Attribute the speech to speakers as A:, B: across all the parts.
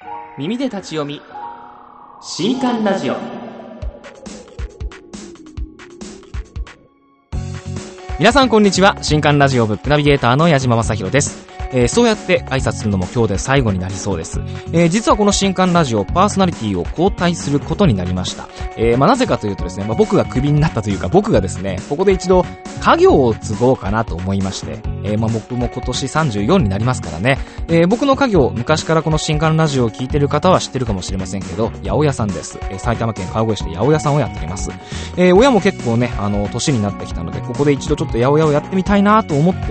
A: 耳で立ち読み新刊ラジオ。皆さんこんにちは。新刊ラジオブックナビゲーターの矢島正宏です。そうやって挨拶するのも今日で最後になりそうです。実はこの新刊ラジオパーソナリティを交代することになりました。なぜかというとですね、僕がクビになったというか、僕がですねここで一度家業を継ごうかなと思いまして、僕も今年34になりますからね、僕の家業、昔からこの新刊ラジオを聞いてる方は知ってるかもしれませんけど、八百屋さんです。埼玉県川越市で八百屋さんをやっております。親も結構ね年になってきたので、ここで一度ちょっと八百屋をやってみたいなと思って、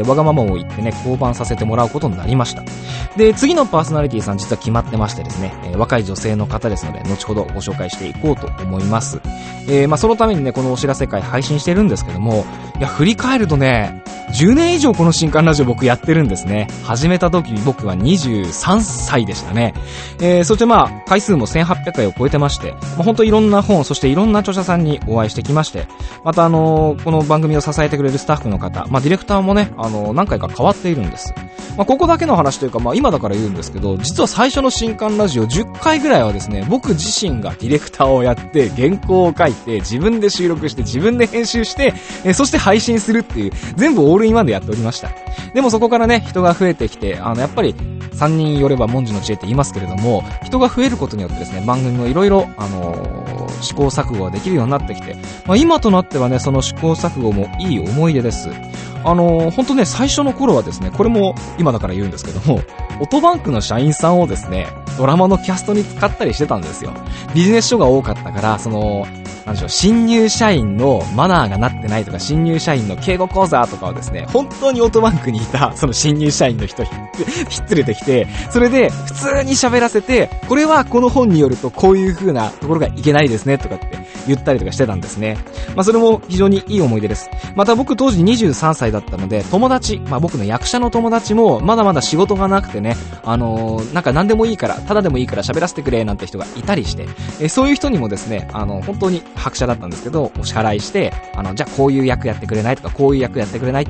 A: わがままを言ってね降板させてもらうことになりました。で、次のパーソナリティさん実は決まってましてですね、若い女性の方ですので後ほどご紹介していこうと思います。そのためにねこのお知らせ会配信してるんですけども、いや振り返るとね10年以上この新刊ラジオ僕やってるんですね。始めた時僕は23歳でしたね。そして回数も1800回を超えてまして、本当いろんな本、そしていろんな著者さんにお会いしてきまして、またこの番組を支えてくれるスタッフの方、ディレクターもね何回か変わっているんです。ここだけの話というか今だから言うんですけど、実は最初の新刊ラジオ10回ぐらいはですね、僕自身がディレクターをやって原稿を書いて自分で収録して自分で編集して、そして配信するっていう全部オールインワンでやっておりました。でもそこからね人が増えてきて、やっぱり3人寄れば文字の知恵って言いますけれども、人が増えることによってですね番組もいろいろ試行錯誤ができるようになってきて、今となってはねその試行錯誤もいい思い出です。本当ね最初の頃はですね、これも今だから言うんですけども、オトバンクの社員さんをですねドラマのキャストに使ったりしてたんですよ。ビジネス書が多かったから、なんでしょう、新入社員のマナーがなってないとか、新入社員の敬語講座とかをですね、本当にオートバンクにいたその新入社員の人ひっつれてきて、それで普通に喋らせて、これはこの本によるとこういう風なところがいけないですねとかって言ったりとかしてたんですね。それも非常にいい思い出です。また僕当時23歳だったので、友達、僕の役者の友達もまだまだ仕事がなくてね、なんか何でもいいから、ただでもいいから喋らせてくれなんて人がいたりして、そういう人にもですね、本当に白社だったんですけどお支払いして、じゃあこういう役やってくれないとか、こういう役やってくれないって、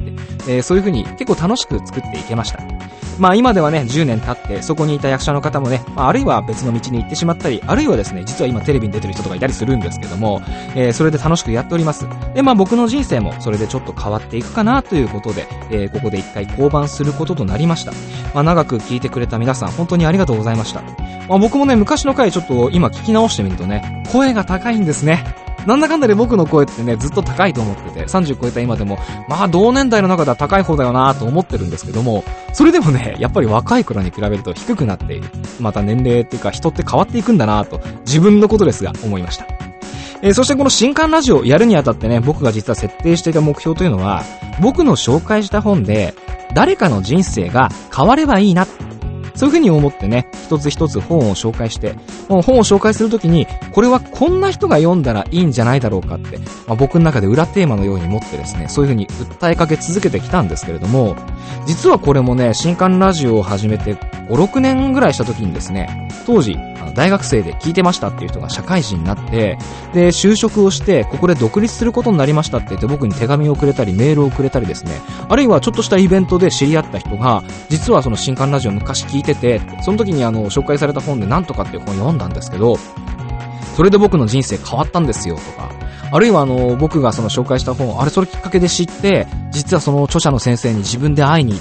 A: そういう風に結構楽しく作っていけました。今ではね10年経ってそこにいた役者の方もね、あるいは別の道に行ってしまったり、あるいはですね実は今テレビに出てる人とかいたりするんですけども、それで楽しくやっております。で僕の人生もそれでちょっと変わっていくかなということで、ここで一回降板することとなりました。長く聞いてくれた皆さん本当にありがとうございました。僕もね昔の回ちょっと今聞き直してみるとね、声が高いんですね。なんだかんだで僕の声ってねずっと高いと思ってて、30超えた今でも同年代の中では高い方だよなと思ってるんですけども、それでもねやっぱり若い頃に比べると低くなっている。また年齢っていうか人って変わっていくんだなと自分のことですが思いました。そしてこの新刊ラジオをやるにあたってね、僕が実は設定していた目標というのは、僕の紹介した本で誰かの人生が変わればいいな、そういう風に思ってね一つ一つ本を紹介して、本を紹介するときにこれはこんな人が読んだらいいんじゃないだろうかって、僕の中で裏テーマのように持ってですね、そういう風に訴えかけ続けてきたんですけれども、実はこれもね新刊ラジオを始めて5、6年ぐらいした時にですね、当時大学生で聞いてましたっていう人が社会人になって、で就職をしてここで独立することになりましたって言って僕に手紙をくれたりメールをくれたりですね、あるいはちょっとしたイベントで知り合った人が、実はその新刊ラジオ昔聞いてて、その時に紹介された本でなんとかっていう本を読んだんですけど、それで僕の人生変わったんですよとか、あるいは僕がその紹介した本、それきっかけで知って、実はその著者の先生に自分で会いに行って、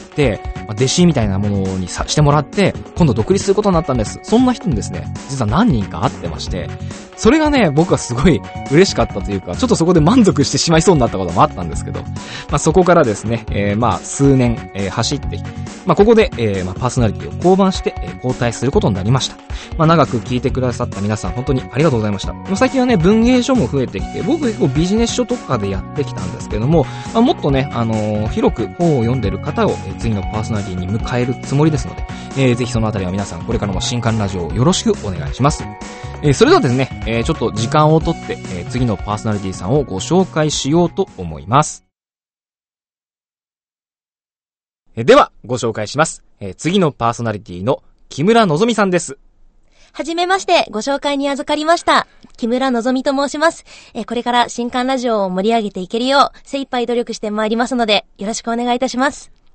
A: 弟子みたいなものにしてもらって、今度独立することになったんです。そんな人にですね、実は何人か会ってまして、それがね、僕はすごい嬉しかったというか、ちょっとそこで満足してしまいそうになったこともあったんですけど、そこからですね、数年、走って、ここで、パーソナリティを降板して、交代することになりました。長く聞いてくださった皆さん本当にありがとうございました。最近はね文芸書も増えてきて、僕結構ビジネス書とかでやってきたんですけども、もっとね広く本を読んでる方を、次のパーソナリティに迎えるつもりですので、ぜひそのあたりは皆さんこれからも新刊ラジオをよろしくお願いします。それではですね、ちょっと時間をとって、次のパーソナリティさんをご紹介しようと思います。ではご紹介します。次のパーソナリティの木村のぞみさんです。
B: はじめまして、ご紹介に預かりました。木村のぞみと申します。これから新刊ラジオを盛り上げていけるよう精一杯努力してまいりますので、よろしくお願いいたします。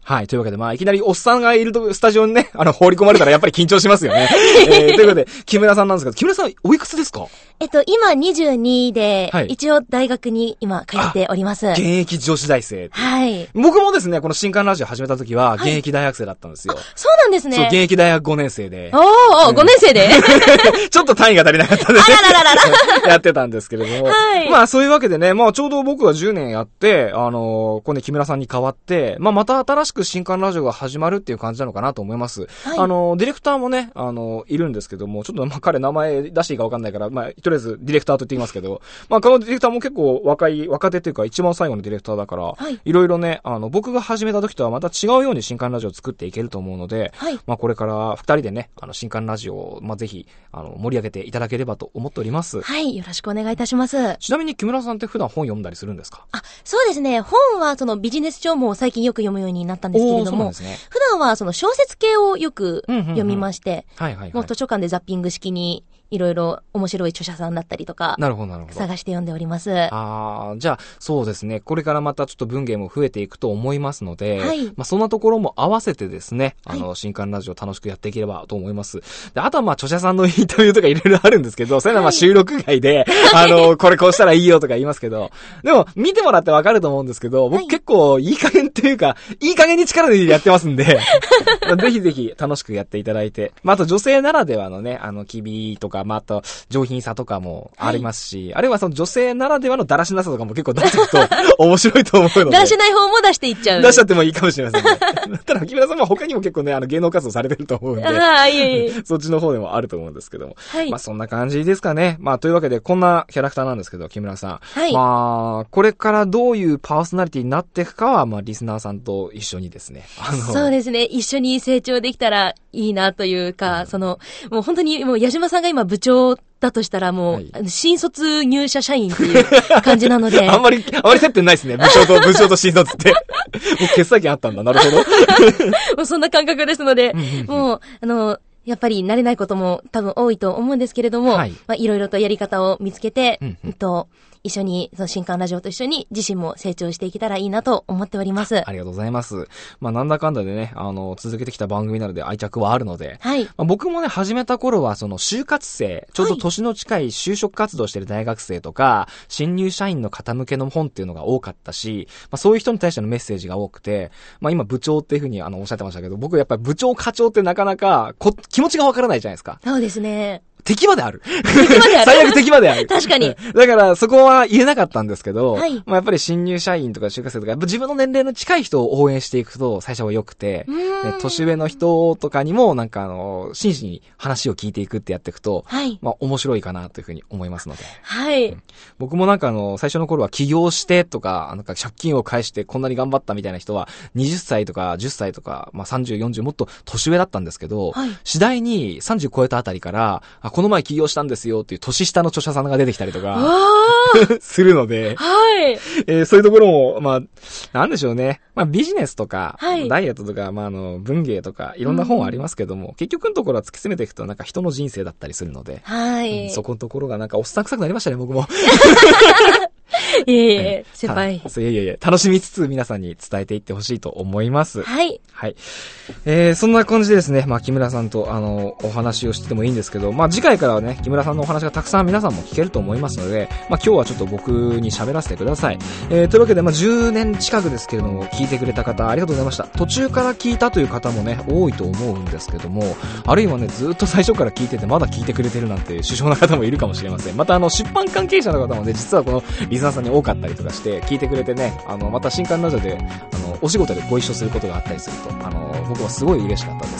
A: はい。というわけで、まあ、いきなりおっさんがいると、スタジオにね、放り込まれたらやっぱり緊張しますよね。ということで、木村さんなんですけど、木村さん、おいくつですか？
B: 今22で、
A: はい
B: 一応大学に今通っております。
A: 現役女子大生。
B: はい。
A: 僕もですね、この新刊ラジオ始めた時は、現役大学生だったんですよ。
B: そうなんですね。
A: そう、現役大学5年生で。
B: 5年生で
A: ちょっと単位が足りなかったんで、
B: あらららら
A: やってたんですけれども。
B: はい。
A: まあ、そういうわけでね、まあ、ちょうど僕は10年やって、これね、木村さんに代わって、まあ、また新しく新刊ラジオが始まるっていう感じなのかなと思います。はい。ディレクターもね、いるんですけども、ちょっとまあ、彼名前出していいかわかんないから、まあ、とりあえずディレクターと言っていますけど、まあ、このディレクターも結構若手っていうか一番最後のディレクターだから、はい。いろいろね、僕が始めた時とはまた違うように新刊ラジオを作っていけると思うので、はい。まあ、これから二人でね、新刊ラジオを、まあ、ぜひ、盛り上げていただければと思っております。
B: はい。よろしくお願いいたします。
A: ちなみに木村さんって普段本読んだりするんですか？
B: そうですね。本はそのビジネス書も最近よく読むようになったんですけれども、ね、普段はその小説系をよく読みまして、もう図書館でザッピング式にいろいろ面白い著者さんだったりとか、なるほど、なるほど。探して読んでおります。じゃ
A: あ、そうですね。これからまたちょっと文芸も増えていくと思いますので、はい。まあ、そんなところも合わせてですね、新刊ラジオ楽しくやっていければと思います。で、あとはまあ、著者さんのインタビューとかいろいろあるんですけど、それはまあ、収録外で、これこうしたらいいよとか言いますけど、でも、見てもらってわかると思うんですけど、僕結構いい加減っていうか、いい加減に力でやってますんで、ぜひぜひ楽しくやっていただいて、まあ、あと女性ならではのね、機微とか、まあ、あと、上品さとかもありますし、あるいはその女性ならではのだらしなさとかも結構出していくと面白いと思うので。
B: だらしない方も出していっちゃう。
A: 出しちゃってもいいかもしれませんね。ただ、木村さんは他にも結構ね、芸能活動されてると思うんで。そっちの方でもあると思うんですけども。はい。まあそんな感じですかね。まあというわけで、こんなキャラクターなんですけど、木村さん。はい。まあ、これからどういうパーソナリティになっていくかは、まあリスナーさんと一緒にですね。
B: そうですね。一緒に成長できたらいいなというか、もう本当にもう矢島さんが今部長だとしたらもう、はい、新卒入社社員っていう感じなので。
A: あんまり接点ないですね。部長と新卒って。もう決済権あったんだ。なるほど。
B: もうそんな感覚ですので、もう、やっぱり慣れないことも多分多いと思うんですけれども、はい。まあ、いろいろとやり方を見つけて、一緒に、その新刊ラジオと一緒に自身も成長していけたらいいなと思っております。
A: ありがとうございます。まあ、なんだかんだでね、続けてきた番組なので愛着はあるので、はい。まあ、僕もね、始めた頃は、その、就活生、ちょうど年の近い就職活動してる大学生とか、新入社員の方向けの本っていうのが多かったし、まあ、そういう人に対してのメッセージが多くて、まあ、今部長っていうふうにおっしゃってましたけど、僕やっぱり部長課長ってなかなか、気持ちがわからないじゃないですか。
B: そうですね。
A: 敵まである。最悪敵まである。
B: 確かに。
A: だから、そこは言えなかったんですけど、はい。まあやっぱり新入社員とか就活生とか、やっぱ自分の年齢の近い人を応援していくと、最初は良くて、年上の人とかにも、なんか真摯に話を聞いていくってやっていくと、はい。まあ面白いかなというふうに思いますので。
B: はい。
A: 僕もなんか最初の頃は起業してとか、なんか借金を返してこんなに頑張ったみたいな人は、20歳とか10歳とか、まあ30、40もっと年上だったんですけど、はい。次第に30超えたあたりから、この前起業したんですよっていう年下の著者さんが出てきたりとかするので、はい。そういうところも、まあ、なんでしょうね。まあビジネスとか、はい、ダイエットとか、まあ文芸とか、いろんな本ありますけども、結局のところは突き詰めていくとなんか人の人生だったりするので、はい。そこのところがなんかおっさん臭くなりましたね、僕も。
B: いえいえ、先輩。
A: いえ、楽しみつつ皆さんに伝えていってほしいと思います。
B: はい。
A: はい。そんな感じでですね、まあ木村さんとお話をしててもいいんですけど、まあ次回からはね、木村さんのお話がたくさん皆さんも聞けると思いますので、まあ今日はちょっと僕に喋らせてください。というわけで、まあ10年近くですけれども、聞いてくれた方ありがとうございました。途中から聞いたという方もね、多いと思うんですけども、あるいはね、ずっと最初から聞いててまだ聞いてくれてるなんて首相な方もいるかもしれません。また出版関係者の方もね、実はこのリスナーさんに多かったりとかして聞いてくれてね、また新刊ラジオでお仕事でご一緒することがあったりすると、僕はすごい嬉しかったです。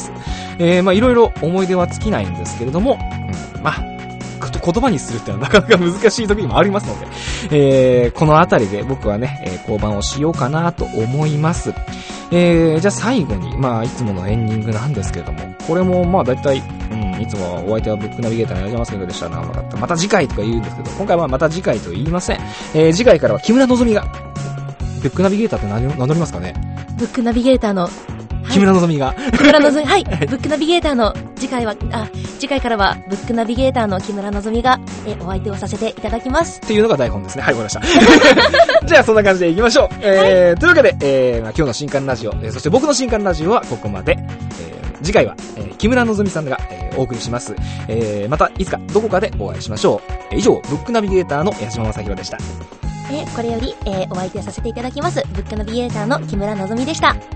A: まあいろいろ思い出は尽きないんですけれども、まあ言葉にするってのはなかなか難しい時にもありますので、このあたりで僕はね、降板をしようかなと思います。じゃあ最後に、まあいつものエンディングなんですけれども、これもまあだいたいいつもはお相手はブックナビゲーターの矢島正宏でしたな。また次回とか言うんですけど、今回はまた次回と言いません。次回からは木村のぞみが、ブックナビゲーターって名乗りますかね？
B: ブックナビゲーターの
A: 木村のぞみが。
B: 木村のぞみ、はい。ブックナビゲーターの、次回からは、ブックナビゲーターの木村のぞみが、お相手をさせていただきます。
A: っていうのが台本ですね。はい、わかりました。じゃあ、そんな感じでいきましょう。というわけで、今日の新刊ラジオ、そして僕の新刊ラジオはここまで。次回は、木村のぞみさんが、お送りします。また、いつかどこかでお会いしましょう。以上、ブックナビゲーターの矢島正宏でした。
B: これより、お相手させていただきます。ブックナビゲーターの木村のぞみでした。